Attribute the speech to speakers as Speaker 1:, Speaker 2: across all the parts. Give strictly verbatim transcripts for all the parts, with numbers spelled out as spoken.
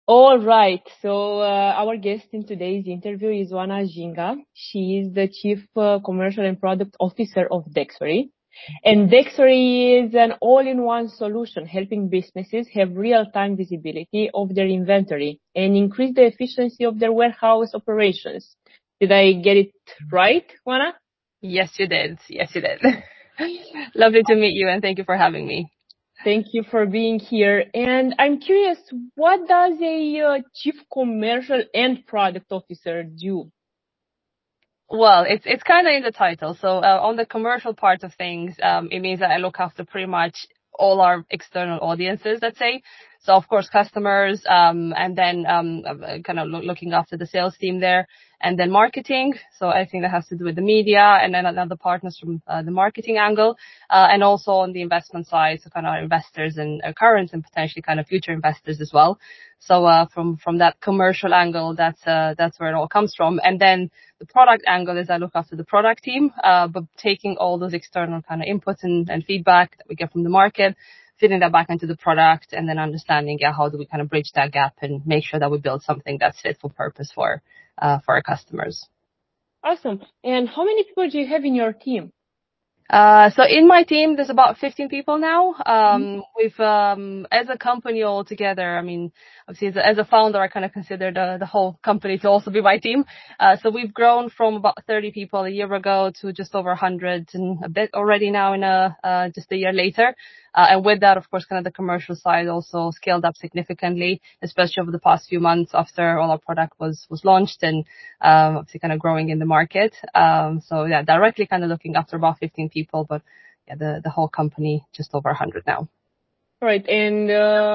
Speaker 1: All right. So uh, our guest in today's interview is Wana Jinga. She is the Chief uh, Commercial and Product Officer of Dexory. And Dexory is an all-in-one solution helping businesses have real-time visibility of their inventory and increase the efficiency of their warehouse operations. Did I get it right, Wana?
Speaker 2: Yes, you did. Yes, you did. Lovely to meet you, and thank you for having me.
Speaker 1: Thank you for being here. And I'm curious, what does a uh, Chief Commercial and Product Officer do?
Speaker 2: Well, it's it's kind of in the title. So uh, on the commercial part of things, um, it means that I look after pretty much all our external audiences, let's say. So of course, customers, um, and then um, kind of lo- looking after the sales team there, and then marketing. So anything that has to do with the media, and then other partners from uh, the marketing angle, uh, and also on the investment side, so kind of investors and uh, current and potentially kind of future investors as well. So uh, from from that commercial angle, that's uh, that's where it all comes from, and then the product angle is I look after the product team, uh, but taking all those external kind of inputs and, and feedback that we get from the market, fitting that back into the product, and then understanding, yeah, how do we kind of bridge that gap and make sure that we build something that's fit for purpose for, uh, for our customers.
Speaker 1: Awesome. And how many people do you have in your team?
Speaker 2: Uh, so in my team, there's about fifteen people now. Um, we've, um, as a company altogether, I mean, obviously as a, as a founder, I kind of consider the, the whole company to also be my team. Uh, so we've grown from about thirty people a year ago to just over one hundred and a bit already now in a, uh, just a year later. Uh, and with that, of course, kind of the commercial side also scaled up significantly, especially over the past few months after all our product was, was launched and, um, obviously kind of growing in the market. Um, so yeah, directly kind of looking after about fifteen people, but yeah, the, the whole company just over one hundred now.
Speaker 1: Right. And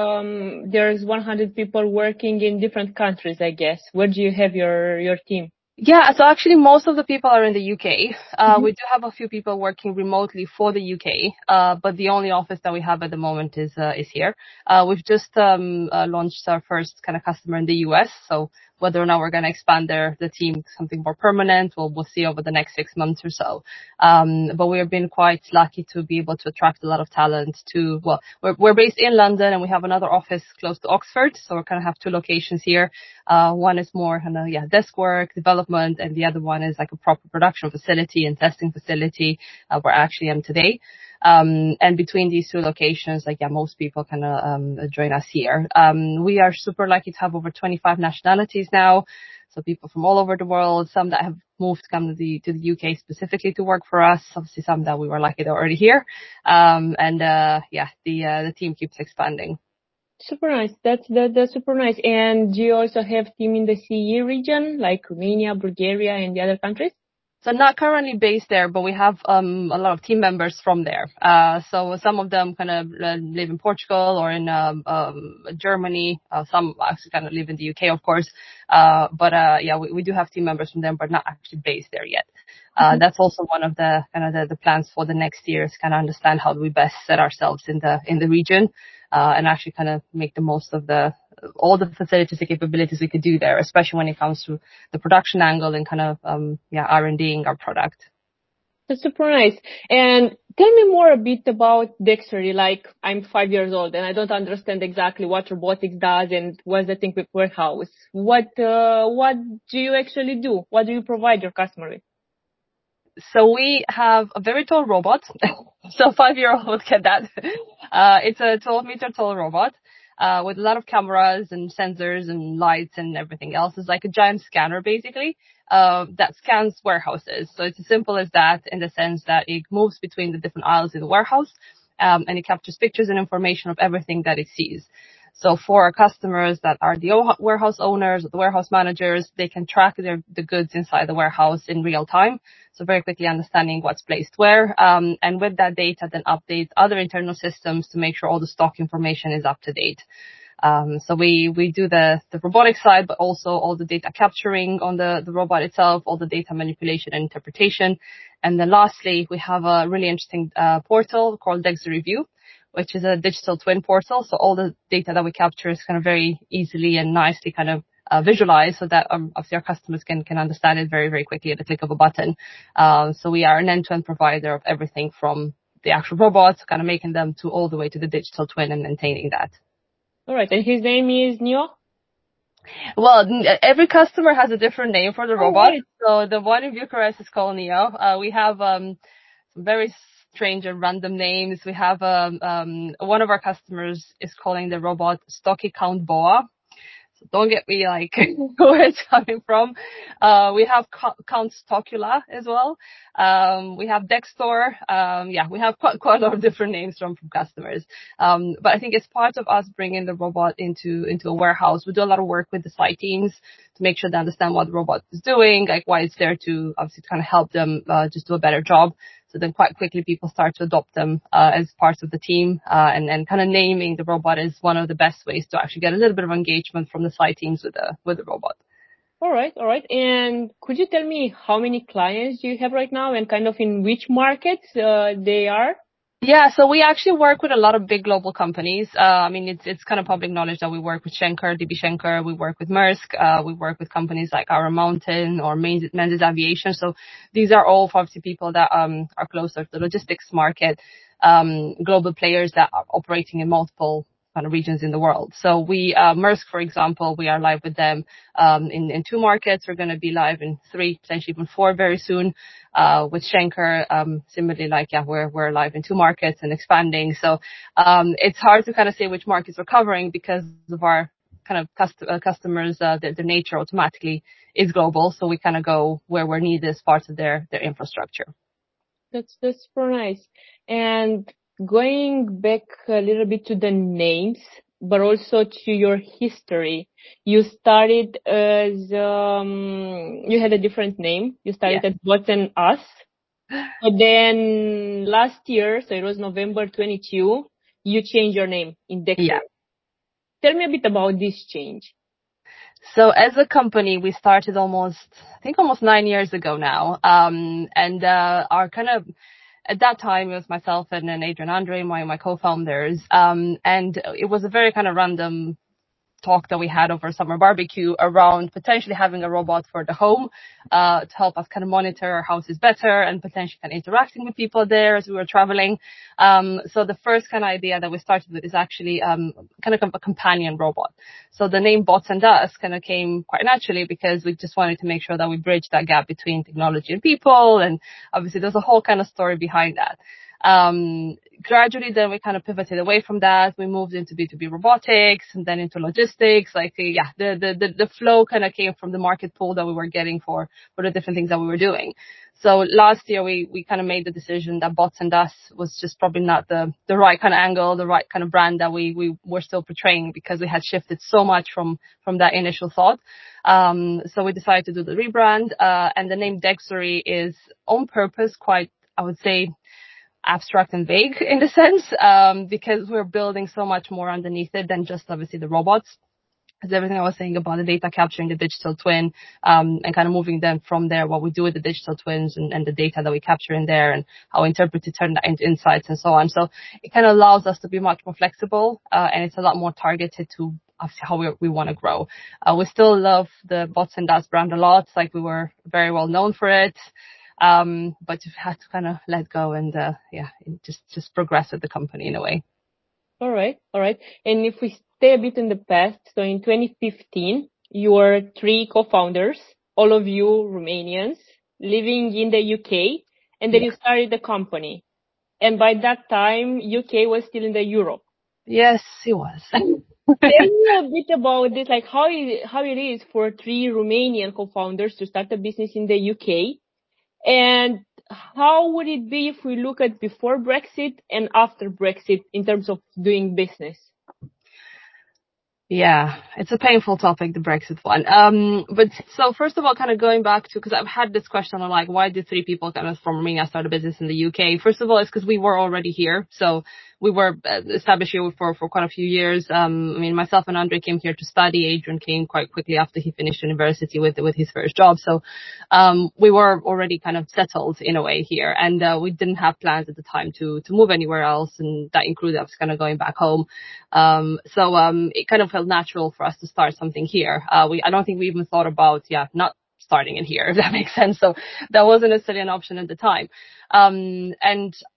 Speaker 1: um, there's one hundred people working in different countries, I guess. Where do you have your, your team?
Speaker 2: Yeah, so actually most of the people are in the U K. Uh, mm-hmm. We do have a few people working remotely for the U K, uh, but the only office that we have at the moment is uh, is here. Uh, we've just um, uh, launched our first kind of customer in the U S, so whether or not we're going to expand their the team to something more permanent, we'll we'll see over the next six months or so. Um, but we have been quite lucky to be able to attract a lot of talent to. Well, we're we're based in London and we have another office close to Oxford, so we kind of have two locations here. Uh, one is more kind of yeah desk work, development, and the other one is like a proper production facility and testing facility uh, where I actually am today. Um, and between these two locations, like, yeah, most people kind of, um, join us here. Um, we are super lucky to have over twenty-five nationalities now. So people from all over the world, some that have moved to come to the, to the U K specifically to work for us. Obviously some that we were lucky they're already here. Um, and, uh, yeah, the, uh, the team keeps expanding.
Speaker 1: Super nice. That's, that, that's super nice. And do you also have team in the C E region, like Romania, Bulgaria, and the other countries?
Speaker 2: So not currently based there, but we have um, a lot of team members from there. Uh, so some of them kind of live in Portugal or in um, um, Germany. Uh, some actually kind of live in the U K, of course. Uh, but uh, yeah, we, we do have team members from them, but not actually based there yet. Uh, mm-hmm. That's also one of the kind of the, the plans for the next year is kind of understand how do we best set ourselves in the in the region uh, and actually kind of make the most of the all the facilities and capabilities we could do there, especially when it comes to the production angle and kind of, um, yeah, R and D-ing our product.
Speaker 1: That's super nice. And tell me more a bit about Dexory. Like, I'm five years old and I don't understand exactly what robotics does and what's the thing with warehouse. What, uh, what do you actually do? What do you provide your customer with?
Speaker 2: So we have a very tall robot. So five-year-old get that. Uh, it's a twelve meter tall robot. Uh, with a lot of cameras and sensors and lights and everything else. It's like a giant scanner, basically, uh, that scans warehouses. So it's as simple as that in the sense that it moves between the different aisles in the warehouse, um, and it captures pictures and information of everything that it sees. So for our customers that are the warehouse owners or the warehouse managers, they can track their, the goods inside the warehouse in real time. So very quickly understanding what's placed where. Um, and with that data, then update other internal systems to make sure all the stock information is up to date. Um, so we, we do the, the robotic side, but also all the data capturing on the, the robot itself, all the data manipulation and interpretation. And then lastly, we have a really interesting uh, portal called Dexory View, which is a digital twin portal. So all the data that we capture is kind of very easily and nicely kind of uh, visualized so that um, obviously our customers can, can understand it very, very quickly at the click of a button. Uh, so we are an end-to-end provider of everything from the actual robots, kind of making them to all the way to the digital twin and maintaining that.
Speaker 1: All right. And his name is Neo?
Speaker 2: Well, n- every customer has a different name for the
Speaker 1: Oh,
Speaker 2: robot.
Speaker 1: right.
Speaker 2: So the one in Bucharest is called Neo. Uh, we have um, some very strange and random names. We have um, um, one of our customers is calling the robot Stocky Count Boa. So don't get me like where it's coming from. Uh, we have Co- Count Stockula as well. Um, we have Dextor. Um, yeah, we have quite, quite a lot of different names from, from customers. Um, but I think it's part of us bringing the robot into, into a warehouse. We do a lot of work with the site teams to make sure they understand what the robot is doing, like why it's there to obviously kind of help them, uh, just do a better job. So then quite quickly people start to adopt them uh, as parts of the team, uh, and, and kind of naming the robot is one of the best ways to actually get a little bit of engagement from the site teams with the, with the robot.
Speaker 1: All right, all right. And could you tell me how many clients you have right now and kind of in which markets uh, they are?
Speaker 2: Yeah, so we actually work with a lot of big global companies. Uh, I mean, it's it's kind of public knowledge that we work with Schenker, D B Schenker, we work with Maersk, uh, we work with companies like Our Mountain or Menzies Menzies Aviation. So these are all obviously people that um, are closer to the logistics market, um, global players that are operating in multiple kind of regions in the world. So we, uh, Maersk, for example, we are live with them um, in, in two markets. We're going to be live in three, potentially even four very soon. Uh, with Schenker, um, similarly, like, yeah, we're, we're live in two markets and expanding. So, um, it's hard to kind of say which markets we're covering because of our kind of cust- uh, customers, uh, their, their nature automatically is global. So we kind of go where we're needed as part of their, their infrastructure.
Speaker 1: That's that's super nice. And going back a little bit to the names, but also to your history. You started as um, you had a different name. You
Speaker 2: Yeah.
Speaker 1: started as Bots and Us. But then last year, so it was November twenty-second, you changed your name in
Speaker 2: Yeah.
Speaker 1: Dexter. Tell me a bit about this change.
Speaker 2: So as a company, we started almost, I think almost nine years ago now. Um, and, uh, our kind of, at that time, it was myself and then Adrian Andre, my, my co-founders. Um, and it was a very kind of random talk that we had over summer barbecue around potentially having a robot for the home, uh, to help us kind of monitor our houses better and potentially kind of interacting with people there as we were traveling. Um, so the first kind of idea that we started with is actually, um, kind of a companion robot. So the name Bots and Us kind of came quite naturally because we just wanted to make sure that we bridge that gap between technology and people. And obviously there's a whole kind of story behind that. Um, gradually then we kind of pivoted away from that. We moved into B two B robotics and then into logistics. Like, uh, yeah, the, the, the, the flow kind of came from the market pool that we were getting for, for the different things that we were doing. So last year we, we kind of made the decision that Bots and Us was just probably not the, the right kind of angle, the right kind of brand that we, we were still portraying because we had shifted so much from, from that initial thought. Um, so we decided to do the rebrand, uh, and the name Dexory is on purpose quite, I would say, abstract and vague in the sense, um, because we're building so much more underneath it than just obviously the robots. Because everything I was saying about the data capturing the digital twin, um, and kind of moving them from there, what we do with the digital twins and, and the data that we capture in there and how we interpret it, turn that into insights and so on. So it kind of allows us to be much more flexible, uh, and it's a lot more targeted to how we, we want to grow. Uh, we still love the Bots and Us brand a lot. Like we were very well known for it. Um, but you've had to kind of let go and, uh, yeah, just, just progress with the company in a way.
Speaker 1: All right, all right. And if we stay a bit in the past, so in twenty fifteen, you were three co-founders, all of you Romanians, living in the U K, and then
Speaker 2: Yeah.
Speaker 1: you started the company. And by that time, U K was still in the Europe.
Speaker 2: Yes, it was.
Speaker 1: Tell me a bit about this, like how it, how it is for three Romanian co-founders to start a business in the U K. And how would it be if we look at before Brexit and after Brexit in terms of doing business?
Speaker 2: Yeah, it's a painful topic, the Brexit one. Um, but so first of all, kind of going back to, because I've had this question on like, why did three people kind of from Romania start a business in the U K? First of all, it's because we were already here. So we were established here for, for quite a few years. Um, I mean, myself and Andre came here to study. Adrian came quite quickly after he finished university with, with his first job. So, um, we were already kind of settled in a way here, and, uh, we didn't have plans at the time to, to move anywhere else. And that included us kind of going back home. Um, so, um, it kind of felt natural for us to start something here. Uh, we, I don't think we even thought about, yeah, not starting it here, if that makes sense. So that wasn't necessarily an option at the time. Um, and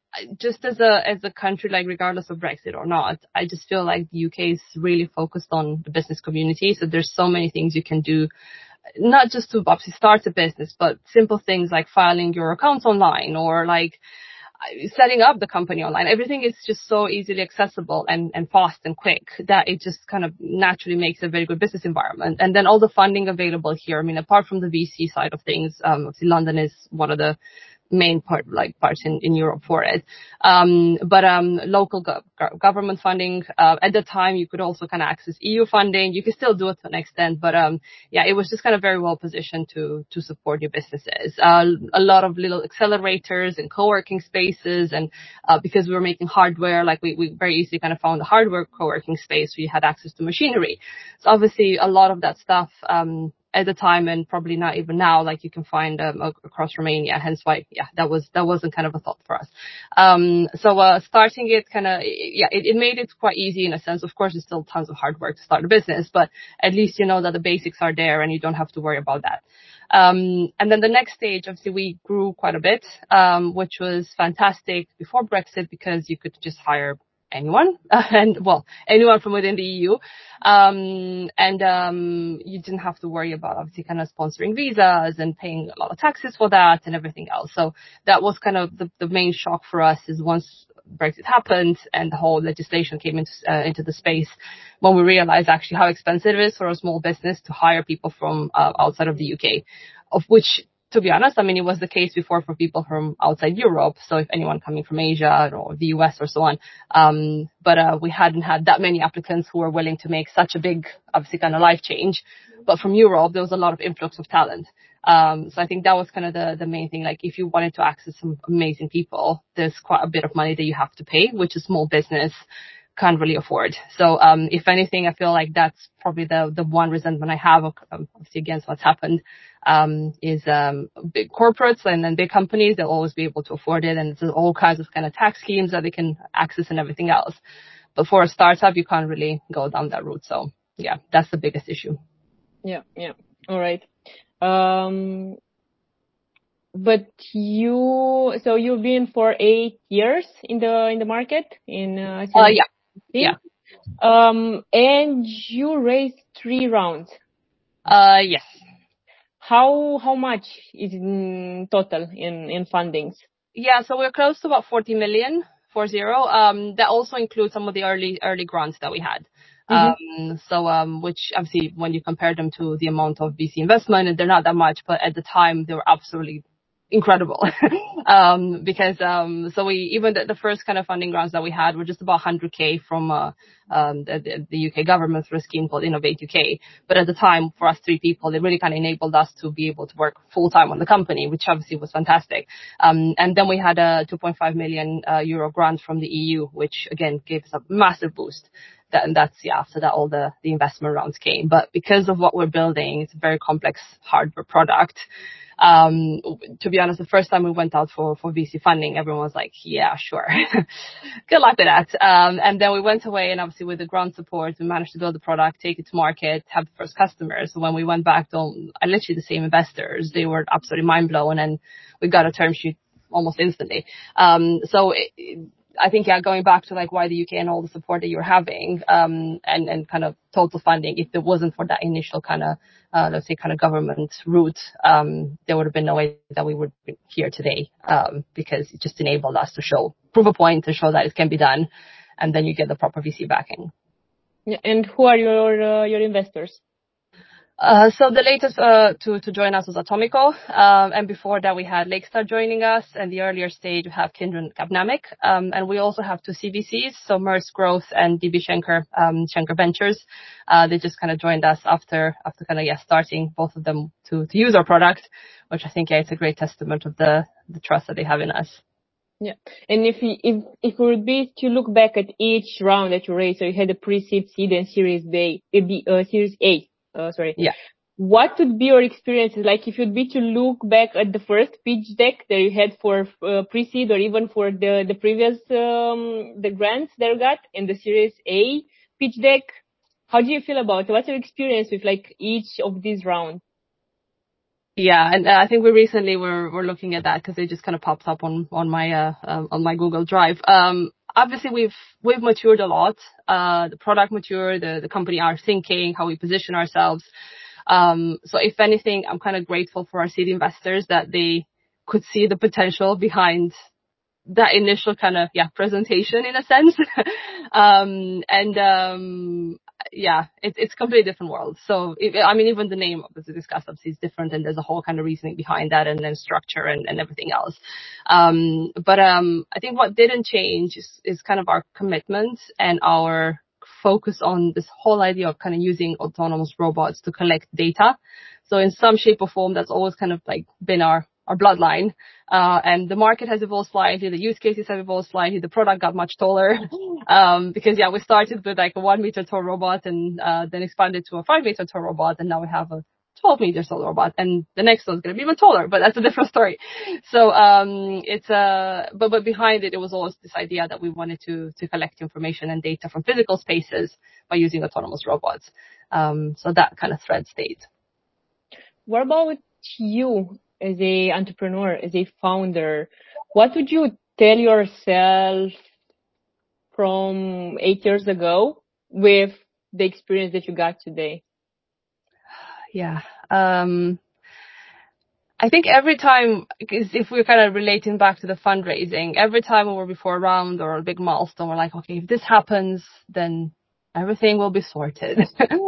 Speaker 2: just as a as a country, like regardless of Brexit or not, I just feel like the U K is really focused on the business community. So there's so many things you can do, not just to obviously start a business, but simple things like filing your accounts online or like setting up the company online. Everything is just so easily accessible and, and fast and quick that it just kind of naturally makes a very good business environment. And then all the funding available here. I mean, apart from the V C side of things, um, obviously London is one of the main part, like parts in, in Europe for it. Um, but, um, local gov- government funding, uh, at the time you could also kind of access E U funding. You could still do it to an extent, but, um, yeah, it was just kind of very well positioned to, to support your businesses. Uh, a lot of little accelerators and co-working spaces. And, uh, because we were making hardware, like we, we very easily kind of found a hardware co-working space where you had access to machinery. So obviously a lot of that stuff, um, at the time, and probably not even now, like you can find um, across Romania. Hence why, yeah, that was that wasn't kind of a thought for us. Um, so uh, starting it, kind of, yeah, it, it made it quite easy in a sense. Of course, it's still tons of hard work to start a business, but at least you know that the basics are there and you don't have to worry about that. Um, and then the next stage, obviously, we grew quite a bit, um, which was fantastic before Brexit because you could just hire anyone and well anyone from within the E U, um and um you didn't have to worry about obviously kind of sponsoring visas and paying a lot of taxes for that and everything else. So that was kind of the, the main shock for us, is once Brexit happened and the whole legislation came into uh, into the space, when we realized actually how expensive it is for a small business to hire people from uh, outside of the U K, of which, to be honest, I mean, it was the case before for people from outside Europe. So if anyone coming from Asia or the U S or so on, um, but uh, we hadn't had that many applicants who were willing to make such a big, obviously, kind of life change. But from Europe, there was a lot of influx of talent. Um, so I think that was kind of the, the main thing. Like if you wanted to access some amazing people, there's quite a bit of money that you have to pay, which a small business can't really afford. So, um, if anything, I feel like that's probably the, the one resentment I have, um, obviously against what's happened, um, is, um, big corporates and then big companies, they'll always be able to afford it. And there's all kinds of kind of tax schemes that they can access and everything else. But for a startup, you can't really go down that route. So yeah, that's the biggest issue.
Speaker 1: Yeah. Yeah. All right. Um, but you, so you've been for eight years in the, in the market in, uh,
Speaker 2: Uh, yeah.
Speaker 1: yeah.
Speaker 2: Yeah.
Speaker 1: Um, and you raised three rounds.
Speaker 2: Uh, yes.
Speaker 1: How how much is in total in in fundings?
Speaker 2: Yeah, so we're close to about forty million, four zero. Um, that also includes some of the early early grants that we had. Mm-hmm. Um, so um, which obviously when you compare them to the amount of V C investment, they're not that much, but at the time they were absolutely incredible. um, because, um, so we, even the, the first kind of funding rounds that we had were just about one hundred K from, uh, um, the, the U K government through a scheme called Innovate U K. But at the time, for us three people, it really kind of enabled us to be able to work full time on the company, which obviously was fantastic. Um, and then we had a two point five million uh, euro grant from the E U, which again gave us a massive boost. That, and that's, yeah, after that all the, the investment rounds came. But because of what we're building, it's a very complex hardware product. Um, to be honest, the first time we went out for, for V C funding, everyone was like, yeah, sure. Good luck with that. Um, and then we went away, and obviously with the grant support, we managed to build the product, take it to market, have the first customers. So when we went back to literally the same investors, they were absolutely mind blown, and we got a term sheet almost instantly. Um, so it, it, I think, yeah, going back to like why the U K and all the support that you're having, um, and, and kind of total funding, if it wasn't for that initial kind of, uh, let's say kind of government route, um, there would have been no way that we would be here today, um, because it just enabled us to show, prove a point to show that it can be done. And then you get the proper V C backing.
Speaker 1: Yeah, and who are your, uh, your investors?
Speaker 2: Uh, so the latest uh, to, to join us was Atomico, um, and before that we had Lakestar joining us, and the earlier stage we have Kindred and Capnamic, um, and we also have two C V Cs, so Merz Growth and D B Schenker, um, Schenker Ventures. Uh, they just kind of joined us after after kind of yeah starting both of them to, to use our product, which I think yeah it's a great testament of the the trust that they have in us.
Speaker 1: Yeah, and if you, if if it would be to look back at each round that you raised, so you had the pre-seed, seed, and Series B, uh, Series A. Uh, sorry.
Speaker 2: Yeah.
Speaker 1: What would be your experiences like if you'd be to look back at the first pitch deck that you had for uh, pre-seed, or even for the the previous um, the grants that you got in the Series A pitch deck? How do you feel about it? What's your experience with like each of these rounds?
Speaker 2: Yeah, and uh, I think we recently were were looking at that because it just kind of popped up on on my uh, um, on my Google Drive. Um, obviously we've we've matured a lot. Uh, the product matured, the the company, our thinking, how we position ourselves. Um, so if anything, I'm kind of grateful for our seed investors that they could see the potential behind that initial kind of, yeah, presentation in a sense. um, and, um, yeah, it, it's a completely different world. So, it, I mean, even the name of the Discuss Labs is different, and there's a whole kind of reasoning behind that, and then structure and, and everything else. Um, but, um, I think what didn't change is, is kind of our commitment and our focus on this whole idea of kind of using autonomous robots to collect data. So in some shape or form, that's always kind of like been our, our bloodline. Uh, and the market has evolved slightly, the use cases have evolved slightly, the product got much taller. um, because yeah, we started with like a one meter tall robot and, uh, then expanded to a five meter tall robot, and now we have a twelve meter tall robot, and the next one's going to be even taller, but that's a different story. So, um, it's, uh, but, but behind it, it was always this idea that we wanted to, to collect information and data from physical spaces by using autonomous robots. Um, so that kind of thread stayed.
Speaker 1: What about you as a entrepreneur, as a founder? What would you tell yourself from eight years ago with the experience that you got today?
Speaker 2: Yeah. Um, I think every time, because if we're kind of relating back to the fundraising, every time we were before a round or a big milestone, we're like, okay, if this happens, then everything will be sorted.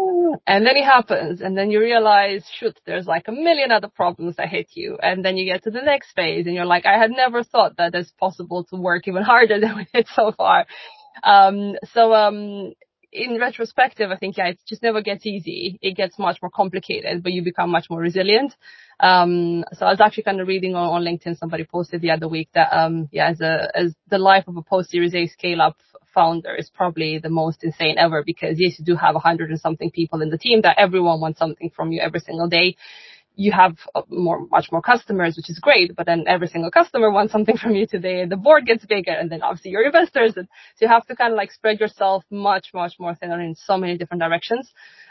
Speaker 2: And then it happens, and then you realize, shoot, there's like a million other problems that hit you. And then you get to the next phase, and you're like, I had never thought that it's possible to work even harder than we did so far. Um, so, um, in retrospective, I think, yeah, it just never gets easy. It gets much more complicated, but you become much more resilient. Um, so I was actually kind of reading on, on LinkedIn, somebody posted the other week that, um, yeah, as a, as the life of a post Series A scale up founder is probably the most insane ever, because yes, you do have a hundred and something people in the team that everyone wants something from you every single day. You have more, much more customers, which is great, but then every single customer wants something from you today, and the board gets bigger, and then obviously your investors, and so you have to kind of like spread yourself much, much more thinner in so many different directions.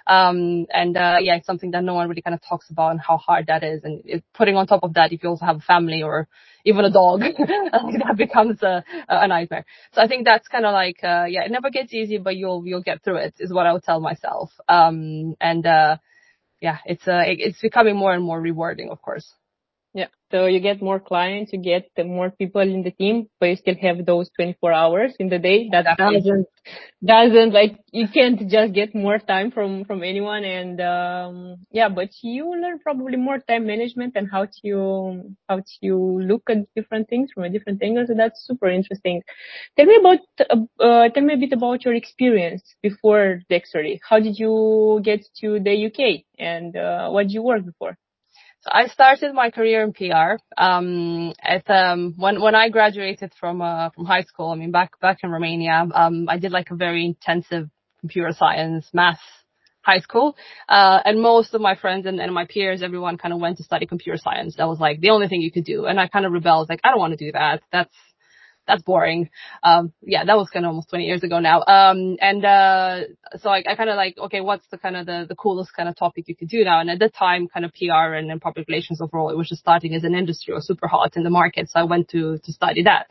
Speaker 2: Um, and, uh, yeah, it's something that no one really kind of talks about, and how hard that is. And it, putting on top of that, if you also have a family or even a dog, that becomes a, a nightmare. So I think that's kind of like, uh, yeah, it never gets easy, but you'll, you'll get through it, is what I would tell myself. Um, and, uh, yeah, it's uh, it's becoming more and more rewarding, of course.
Speaker 1: Yeah. So you get more clients, you get more people in the team, but you still have those twenty-four hours in the day. That
Speaker 2: Exactly.
Speaker 1: doesn't, doesn't like, you can't just get more time from, from anyone. And, um, yeah, but you learn probably more time management and how to, how to look at different things from a different angle. So that's super interesting. Tell me about, uh, uh tell me a bit about your experience before Dexory. How did you get to the U K, and, uh, what did you work before?
Speaker 2: So I started my career in P R. Um, at um, when when I graduated from uh, from high school, I mean back back in Romania, um, I did like a very intensive computer science, math high school, uh, and most of my friends and, and my peers, everyone kind of went to study computer science. That was like the only thing you could do, and I kind of rebelled, like I don't want to do that. That's that's boring. Um, yeah, that was kind of almost twenty years ago now. Um, and, uh, so I, I kind of like, okay, what's the kind of the, the coolest kind of topic you could do now? And at the time, kind of P R and, and public relations overall, it was just starting as an industry or super hot in the market. So I went to, to study that.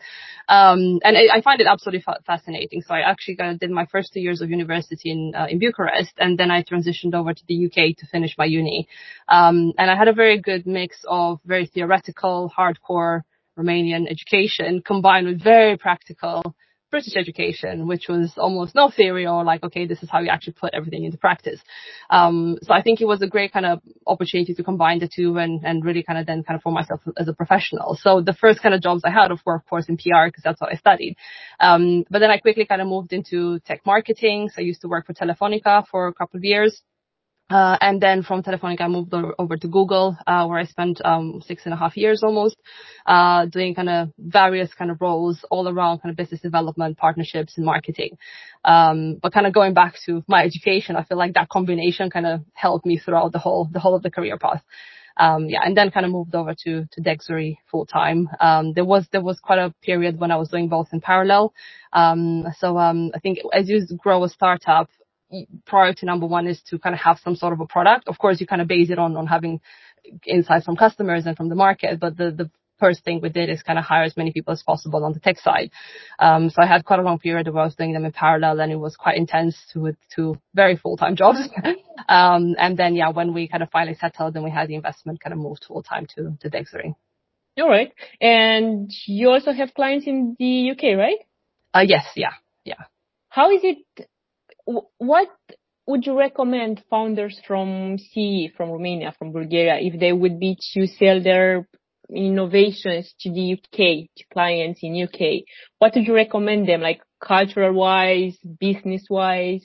Speaker 2: Um, and I, I find it absolutely fa- fascinating. So I actually kind of did my first two years of university in, uh, in Bucharest, and then I transitioned over to the U K to finish my uni. Um, and I had a very good mix of very theoretical, hardcore Romanian education combined with very practical British education, which was almost no theory or like, okay, this is how you actually put everything into practice. Um, so I think it was a great kind of opportunity to combine the two and, and really kind of then kind of form myself as a professional. So the first kind of jobs I had, of course, of course in P R, because that's what I studied. Um, but then I quickly kind of moved into tech marketing. So I used to work for Telefonica for a couple of years. Uh, and then from Telefonica, I moved over to Google, uh, where I spent, um, six and a half years almost, uh, doing kind of various kind of roles all around kind of business development, partnerships and marketing. Um, but kind of going back to my education, I feel like that combination kind of helped me throughout the whole, the whole of the career path. Um, yeah, and then kind of moved over to, to Dexory full time. Um, there was, there was quite a period when I was doing both in parallel. Um, so, um, I think as you grow a startup, priority number one is to kind of have some sort of a product. Of course, you kind of base it on, on having insights from customers and from the market, but the, the first thing we did is kind of hire as many people as possible on the tech side. Um, so I had quite a long period where I was doing them in parallel, and it was quite intense to with two very full-time jobs. um, and then, yeah, when we kind of finally settled and we had the investment kind of moved full-time to, to Dextory.
Speaker 1: All right. And you also have clients in the U K, right?
Speaker 2: Uh, yes, yeah, yeah.
Speaker 1: How is it, what would you recommend founders from C E, from Romania, from Bulgaria, if they would be to sell their innovations to the U K, to clients in U K? What would you recommend them, like cultural wise, business wise?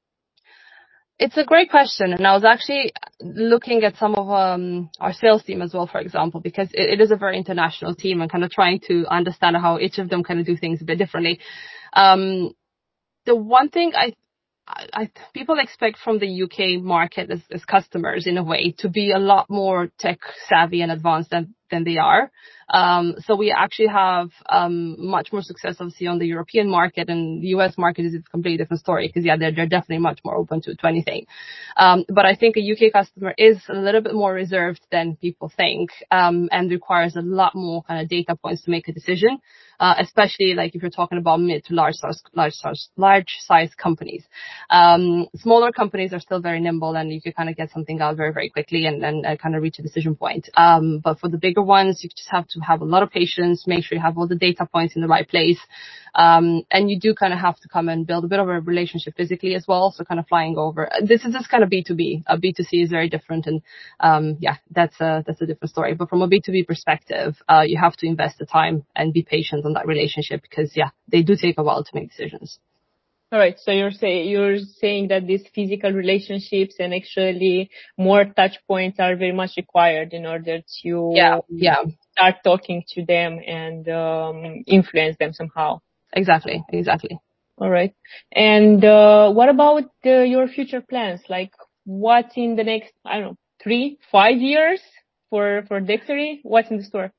Speaker 2: It's a great question. And I was actually looking at some of um, our sales team as well, for example, because it, it is a very international team and kind of trying to understand how each of them kind of do things a bit differently. Um, the one thing I I, I, people expect from the U K market as, as customers, in a way, to be a lot more tech savvy and advanced than, than they are. Um, so we actually have um, much more success, obviously, on the European market, and the U S market is a completely different story because, yeah, they're, they're definitely much more open to, to anything. Um, but I think a U K customer is a little bit more reserved than people think, um, and requires a lot more kind of data points to make a decision. Uh, especially like if you're talking about mid to large size, large size, large size companies. Um, smaller companies are still very nimble, and you can kind of get something out very, very quickly and, and uh, kind of reach a decision point. Um, but for the bigger ones, you just have to have a lot of patience, make sure you have all the data points in the right place. Um, and you do kind of have to come and build a bit of a relationship physically as well. So kind of flying over. This is just kind of B two B. A B two C is very different. And, um, yeah, that's a, that's a different story. But from a B two B perspective, uh, you have to invest the time and be patient on that relationship because, yeah, they do take a while to make decisions.
Speaker 1: All right. So you're saying, you're saying that these physical relationships and actually more touch points are very much required in order to
Speaker 2: yeah, yeah.
Speaker 1: start talking to them and um, influence them somehow.
Speaker 2: Exactly, exactly.
Speaker 1: All right. And uh, what about uh, your future plans? Like what's in the next, I don't know, three, five years for, for Dextory? What's in the store?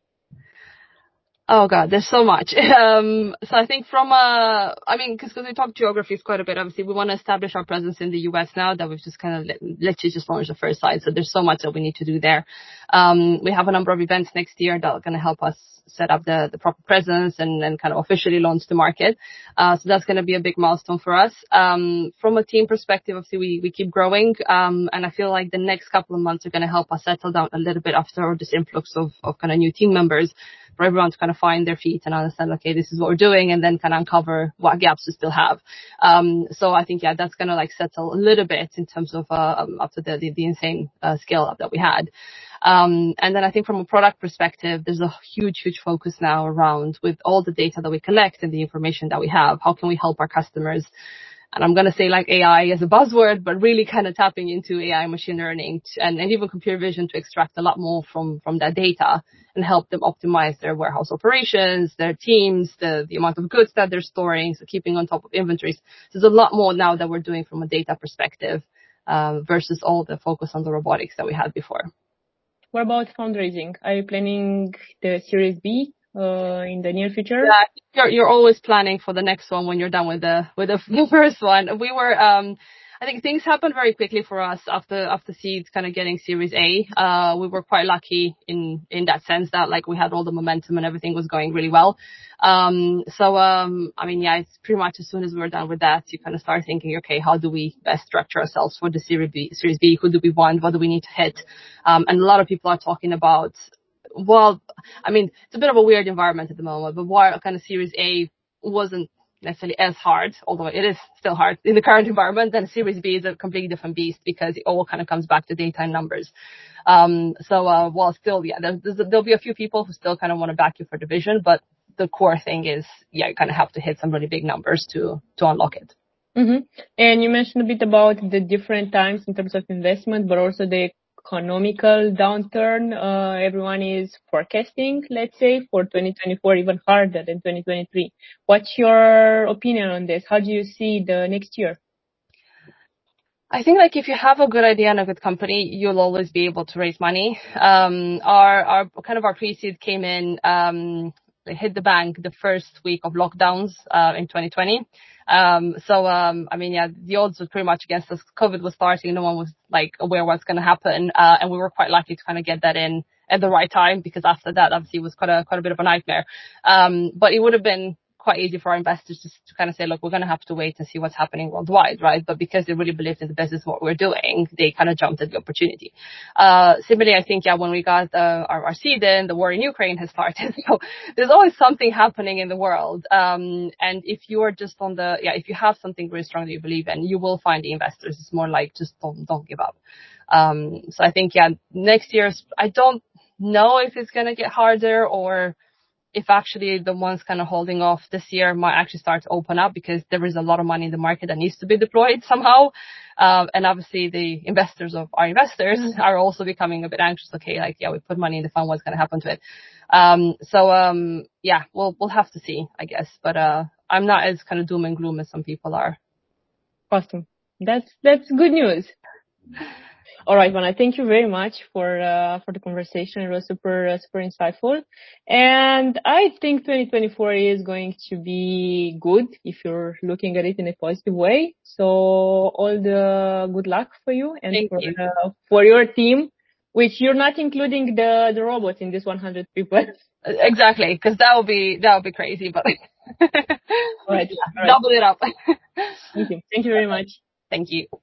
Speaker 2: Oh God, there's so much. Um, so I think from, uh, I mean, cause, cause we talked geographies quite a bit. Obviously, we want to establish our presence in the U S now that we've just kind of literally just launched the first site. So there's so much that we need to do there. Um, we have a number of events next year that are going to help us set up the, the proper presence and, and kind of officially launch the market. Uh, so that's going to be a big milestone for us. Um, from a team perspective, obviously we, we keep growing. Um, and I feel like the next couple of months are going to help us settle down a little bit after this influx of, of kind of new team members, for everyone to kind of find their feet and understand, okay, this is what we're doing, and then kind of uncover what gaps we still have. Um, so I think, yeah, that's going to like settle a little bit in terms of, uh, um, after the, the, the insane, uh, scale up that we had. Um, and then I think from a product perspective, there's a huge, huge focus now around with all the data that we collect and the information that we have. How can we help our customers? And I'm going to say like A I as a buzzword, but really kind of tapping into A I, machine learning, and, and even computer vision to extract a lot more from, from that data and help them optimize their warehouse operations, their teams, the, the amount of goods that they're storing, so keeping on top of inventories. So there's a lot more now that we're doing from a data perspective, um, versus all the focus on the robotics that we had before.
Speaker 1: What about fundraising? Are you planning the Series B? Uh, in the near future?
Speaker 2: Yeah, you're, you're always planning for the next one when you're done with the, with the, the first one. We were, um, I think things happened very quickly for us after, after Seeds kind of getting Series A. Uh, we were quite lucky in, in that sense that like we had all the momentum and everything was going really well. Um, so, um, I mean, yeah, it's pretty much as soon as we were done with that, you kind of start thinking, okay, how do we best structure ourselves for the Series B, Series B? Who do we want? What do we need to hit? Um, and a lot of people are talking about, well, I mean, it's a bit of a weird environment at the moment, but while kind of Series A wasn't necessarily as hard, although it is still hard in the current environment, then Series B is a completely different beast because it all kind of comes back to data and numbers. Um, so, uh, while still, yeah, there's, there'll be a few people who still kind of want to back you for division, but the core thing is, yeah, you kind of have to hit some really big numbers to, to unlock it.
Speaker 1: Mm-hmm. And you mentioned a bit about the different times in terms of investment, but also the economical downturn. Uh, everyone is forecasting, let's say, for twenty twenty-four even harder than twenty twenty-three. What's your opinion on this? How do you see the next year?
Speaker 2: I think like if you have a good idea and a good company, you'll always be able to raise money. Um, our, our kind of our pre-seed came in, um, hit the bank the first week of lockdowns uh, in twenty twenty. Um, so, um, I mean, yeah, the odds were pretty much against us. COVID was starting. No one was like aware what's going to happen. Uh, and we were quite lucky to kind of get that in at the right time, because after that, obviously, it was quite a, quite a bit of a nightmare. Um, but it would have been quite easy for our investors to, to kind of say, look, we're going to have to wait and see what's happening worldwide, right? But because they really believed in the business, what we're doing, they kind of jumped at the opportunity. Uh, similarly, I think, yeah, when we got uh, our, our seed in, the war in Ukraine has started. So there's always something happening in the world. Um, and if you are just on the, yeah, if you have something really strong that you believe in, you will find the investors. It's more like just don't, don't give up. Um, so I think, yeah, next year's, I don't know if it's going to get harder, or if actually the ones kind of holding off this year might actually start to open up, because there is a lot of money in the market that needs to be deployed somehow. Um, and obviously the investors of our investors are also becoming a bit anxious. Okay, like, yeah, we put money in the fund, what's going to happen to it? Um, so, um, yeah, we'll, we'll have to see, I guess. But, uh, I'm not as kind of doom and gloom as some people are.
Speaker 1: Awesome. That's, that's good news. All right, Vana, thank you very much for uh, for the conversation. It was super uh, super insightful, and I think twenty twenty-four is going to be good if you're looking at it in a positive way. So all the good luck for you and
Speaker 2: Thank
Speaker 1: for
Speaker 2: you.
Speaker 1: uh, for your team, which you're not including the the robots in this one hundred people.
Speaker 2: Exactly, because that would be that would be crazy. But
Speaker 1: All right,
Speaker 2: yeah,
Speaker 1: all right.
Speaker 2: double it up.
Speaker 1: Thank you. Thank you very much.
Speaker 2: Thank you.